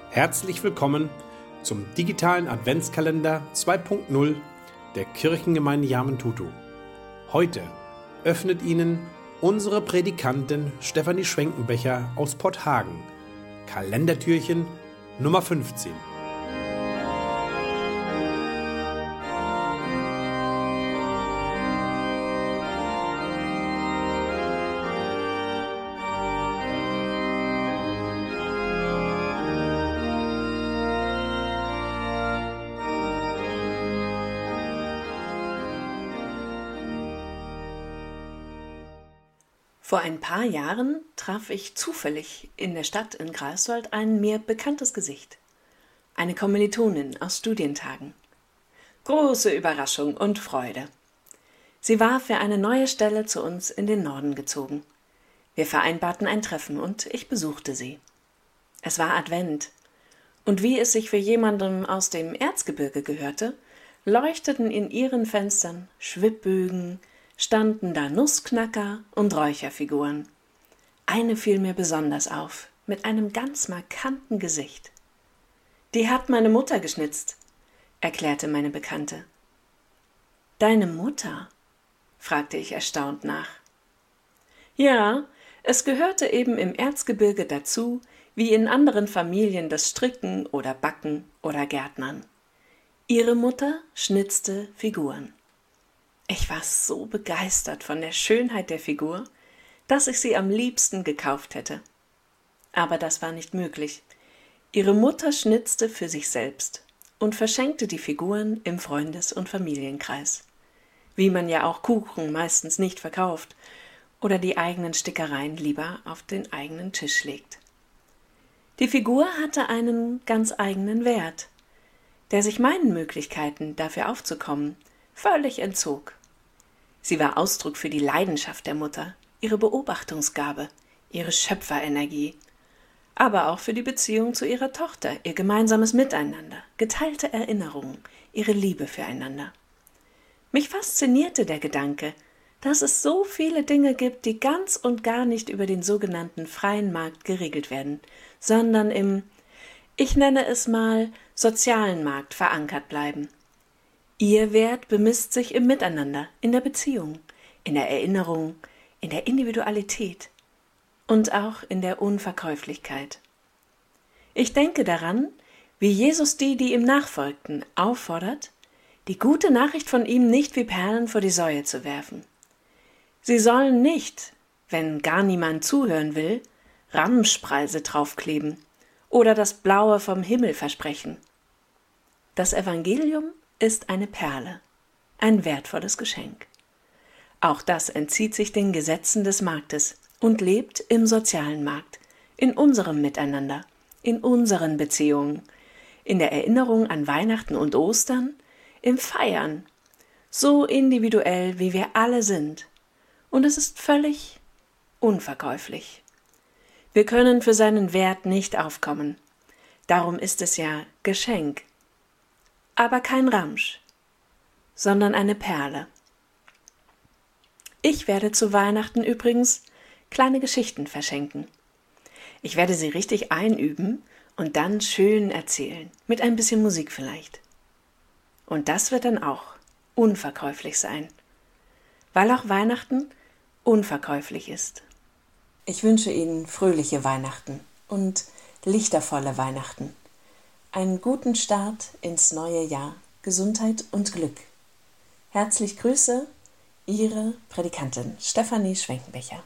Herzlich willkommen zum digitalen Adventskalender 2.0 der Kirchengemeinde Yamen-Tutu. Heute öffnet Ihnen unsere Predikantin Stefanie Schwenkenbecher aus Porthagen Kalendertürchen Nummer 15. Vor ein paar Jahren traf ich zufällig in der Stadt in Greifswald ein mir bekanntes Gesicht. Eine Kommilitonin aus Studientagen. Große Überraschung und Freude. Sie war für eine neue Stelle zu uns in den Norden gezogen. Wir vereinbarten ein Treffen und ich besuchte sie. Es war Advent. Und wie es sich für jemanden aus dem Erzgebirge gehörte, leuchteten in ihren Fenstern Schwibbögen, standen da Nussknacker und Räucherfiguren. Eine fiel mir besonders auf, mit einem ganz markanten Gesicht. Die hat meine Mutter geschnitzt, erklärte meine Bekannte. Deine Mutter? Fragte ich erstaunt nach. Ja, es gehörte eben im Erzgebirge dazu, wie in anderen Familien das Stricken oder Backen oder Gärtnern. Ihre Mutter schnitzte Figuren. Ich war so begeistert von der Schönheit der Figur, dass ich sie am liebsten gekauft hätte. Aber das war nicht möglich. Ihre Mutter schnitzte für sich selbst und verschenkte die Figuren im Freundes- und Familienkreis. Wie man ja auch Kuchen meistens nicht verkauft oder die eigenen Stickereien lieber auf den eigenen Tisch legt. Die Figur hatte einen ganz eigenen Wert, der sich meinen Möglichkeiten, dafür aufzukommen, völlig entzog. Sie war Ausdruck für die Leidenschaft der Mutter, ihre Beobachtungsgabe, ihre Schöpferenergie, aber auch für die Beziehung zu ihrer Tochter, ihr gemeinsames Miteinander, geteilte Erinnerungen, ihre Liebe füreinander. Mich faszinierte der Gedanke, dass es so viele Dinge gibt, die ganz und gar nicht über den sogenannten freien Markt geregelt werden, sondern im, ich nenne es mal, sozialen Markt verankert bleiben. Ihr Wert bemisst sich im Miteinander, in der Beziehung, in der Erinnerung, in der Individualität und auch in der Unverkäuflichkeit. Ich denke daran, wie Jesus die ihm nachfolgten, auffordert, die gute Nachricht von ihm nicht wie Perlen vor die Säue zu werfen. Sie sollen nicht, wenn gar niemand zuhören will, Ramschpreise draufkleben oder das Blaue vom Himmel versprechen. Das Evangelium ist eine Perle, ein wertvolles Geschenk. Auch das entzieht sich den Gesetzen des Marktes und lebt im sozialen Markt, in unserem Miteinander, in unseren Beziehungen, in der Erinnerung an Weihnachten und Ostern, im Feiern, so individuell wie wir alle sind. Und es ist völlig unverkäuflich. Wir können für seinen Wert nicht aufkommen. Darum ist es ja Geschenk. Aber kein Ramsch, sondern eine Perle. Ich werde zu Weihnachten übrigens kleine Geschichten verschenken. Ich werde sie richtig einüben und dann schön erzählen, mit ein bisschen Musik vielleicht. Und das wird dann auch unverkäuflich sein, weil auch Weihnachten unverkäuflich ist. Ich wünsche Ihnen fröhliche Weihnachten und lichtervolle Weihnachten. Einen guten Start ins neue Jahr, Gesundheit und Glück. Herzlich Grüße, Ihre Predikantin Stefanie Schwenkenbecher.